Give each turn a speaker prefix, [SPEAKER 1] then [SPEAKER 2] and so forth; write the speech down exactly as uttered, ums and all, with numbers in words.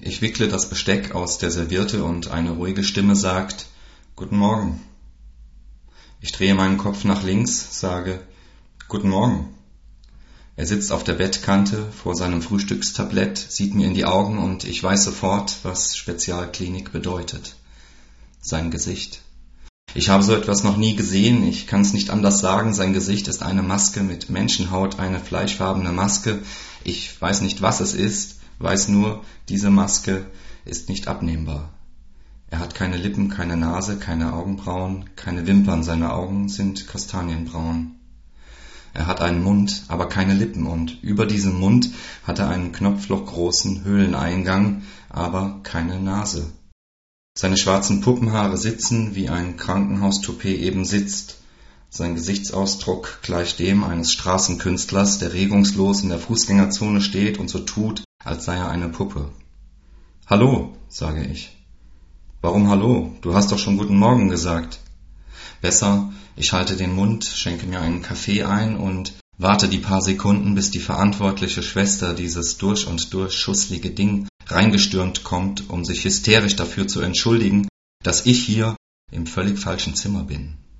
[SPEAKER 1] Ich wickle das Besteck aus der Serviette und eine ruhige Stimme sagt: Guten Morgen. Ich drehe meinen Kopf nach links, sage: Guten Morgen. Er sitzt auf der Bettkante vor seinem Frühstückstablett, sieht mir in die Augen und ich weiß sofort, was Spezialklinik bedeutet. Sein Gesicht. Ich habe so etwas noch nie gesehen, ich kann es nicht anders sagen, sein Gesicht ist eine Maske mit Menschenhaut, eine fleischfarbene Maske. Ich weiß nicht, was es ist, weiß nur, diese Maske ist nicht abnehmbar. Er hat keine Lippen, keine Nase, keine Augenbrauen, keine Wimpern, seine Augen sind kastanienbraun. Er hat einen Mund, aber keine Lippen, und über diesem Mund hat er einen knopflochgroßen Höhleneingang, aber keine Nase. Seine schwarzen Puppenhaare sitzen, wie ein Krankenhaustoupet eben sitzt. Sein Gesichtsausdruck gleicht dem eines Straßenkünstlers, der regungslos in der Fußgängerzone steht und so tut, als sei er eine Puppe. »Hallo«, sage ich. »Warum hallo? Du hast doch schon guten Morgen gesagt.« Besser, ich halte den Mund, schenke mir einen Kaffee ein und warte die paar Sekunden, bis die verantwortliche Schwester, dieses durch und durch schusslige Ding, reingestürmt kommt, um sich hysterisch dafür zu entschuldigen, dass ich hier im völlig falschen Zimmer bin.